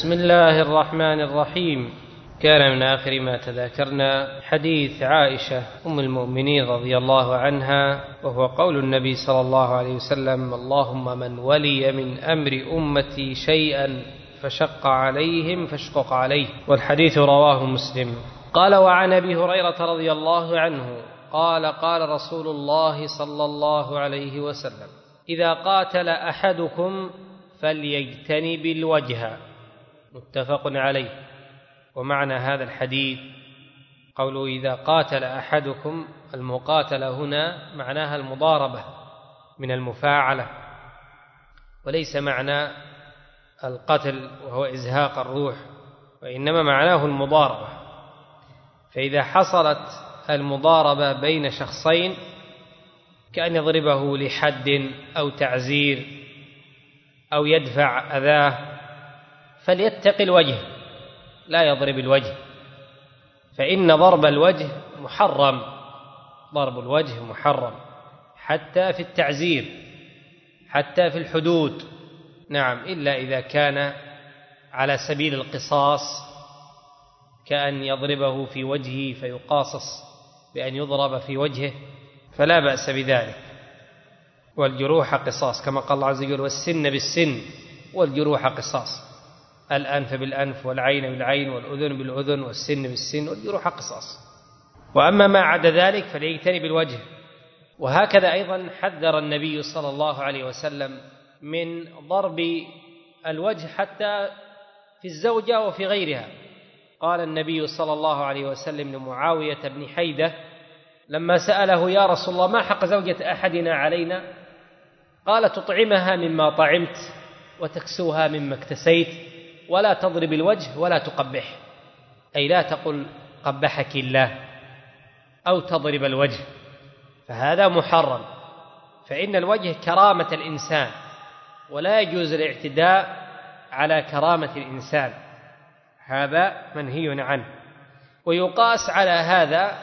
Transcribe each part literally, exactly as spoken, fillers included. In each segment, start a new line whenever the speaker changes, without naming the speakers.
بسم الله الرحمن الرحيم. كان من آخر ما تذاكرنا حديث عائشة أم المؤمنين رضي الله عنها، وهو قول النبي صلى الله عليه وسلم: اللهم من ولي من أمر أمتي شيئا فشق عليهم فاشقق عليه. والحديث رواه مسلم. قال: وعن أبي هريرة رضي الله عنه قال: قال رسول الله صلى الله عليه وسلم: إذا قاتل أحدكم فليجتنب الوجه. متفق عليه. ومعنى هذا الحديث قوله إذا قاتل أحدكم، المقاتلة هنا معناها المضاربة من المفاعلة، وليس معنى القتل وهو إزهاق الروح، وإنما معناه المضاربة. فإذا حصلت المضاربة بين شخصين كأن يضربه لحد أو تعزير أو يدفع أذاه، فليتق الوجه، لا يضرب الوجه، فإن ضرب الوجه محرم، ضرب الوجه محرم حتى في التعزير، حتى في الحدود، نعم، إلا إذا كان على سبيل القصاص، كأن يضربه في وجهه فيقاصص بأن يضرب في وجهه، فلا بأس بذلك. والجروح قصاص، كما قال الله عز وجل: والسن بالسن والجروح قصاص، الأنف بالأنف والعين بالعين والأذن بالأذن والسن بالسن والجروح قصاص. وأما ما عدا ذلك فليجتنب الوجه. وهكذا أيضا حذر النبي صلى الله عليه وسلم من ضرب الوجه حتى في الزوجة وفي غيرها. قال النبي صلى الله عليه وسلم لمعاوية بن حيدة لما سأله: يا رسول الله، ما حق زوجة أحدنا علينا؟ قال: تطعمها مما طعمت وتكسوها مما اكتسيت، ولا تضرب الوجه ولا تقبح، أي لا تقل قبحك الله أو تضرب الوجه، فهذا محرم، فإن الوجه كرامة الإنسان، ولا يجوز الاعتداء على كرامة الإنسان، هذا منهي عنه. ويقاس على هذا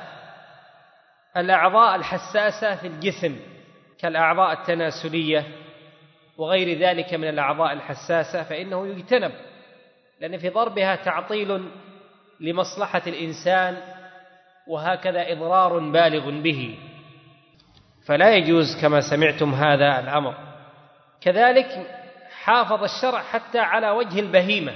الأعضاء الحساسة في الجسم كالأعضاء التناسلية وغير ذلك من الأعضاء الحساسة، فإنه يجتنب، لأن في ضربها تعطيل لمصلحة الإنسان، وهكذا إضرار بالغ به، فلا يجوز كما سمعتم هذا الأمر. كذلك حافظ الشرع حتى على وجه البهيمة،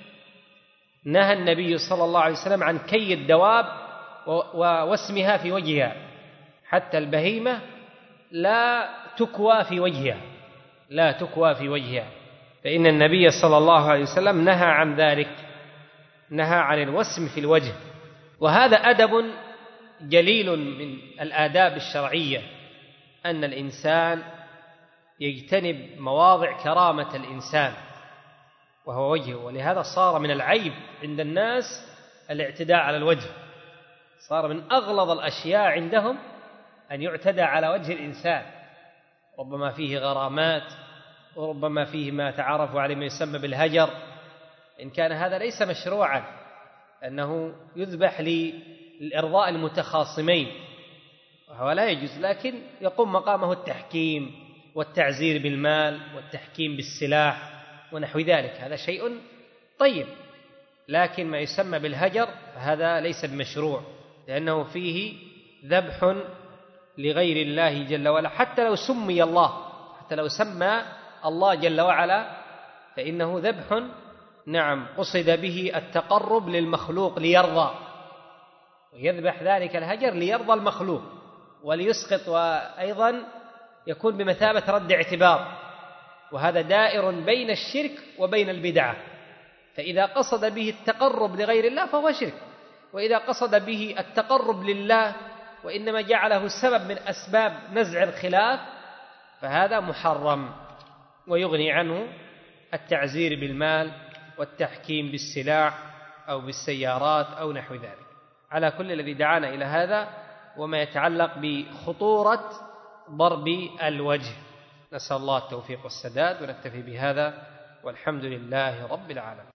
نهى النبي صلى الله عليه وسلم عن كي الدواب ووسمها في وجهها، حتى البهيمة لا تكوى في وجهها، لا تكوى في وجهها، فإن النبي صلى الله عليه وسلم نهى عن ذلك، نهى عن الوسم في الوجه. وهذا أدب جليل من الآداب الشرعية، أن الإنسان يجتنب مواضع كرامة الإنسان وهو وجهه. ولهذا صار من العيب عند الناس الاعتداء على الوجه، صار من أغلظ الأشياء عندهم أن يعتدى على وجه الإنسان، ربما فيه غرامات، وربما فيه ما تعرف عليه ما يسمى بالهجر، إن كان هذا ليس مشروعا، أنه يذبح لإرضاء المتخاصمين، وهو لا يجوز، لكن يقوم مقامه التحكيم والتعزير بالمال والتحكيم بالسلاح ونحو ذلك، هذا شيء طيب. لكن ما يسمى بالهجر هذا ليس بمشروع، لأنه فيه ذبح لغير الله جل وعلا، حتى لو سمي الله، حتى لو سمى الله جل وعلا، فإنه ذبح، نعم، قصد به التقرب للمخلوق ليرضى، ويذبح ذلك الهجر ليرضى المخلوق وليسقط، وأيضا يكون بمثابة رد اعتبار، وهذا دائر بين الشرك وبين البدعة. فإذا قصد به التقرب لغير الله فهو شرك، وإذا قصد به التقرب لله وإنما جعله سبب من أسباب نزع الخلاف فهذا محرم، ويغني عنه التعزير بالمال والتحكيم بالسلاح أو بالسيارات أو نحو ذلك. على كل الذي دعانا إلى هذا وما يتعلق بخطورة ضرب الوجه، نسأل الله التوفيق والسداد، ونكتفي بهذا، والحمد لله رب العالمين.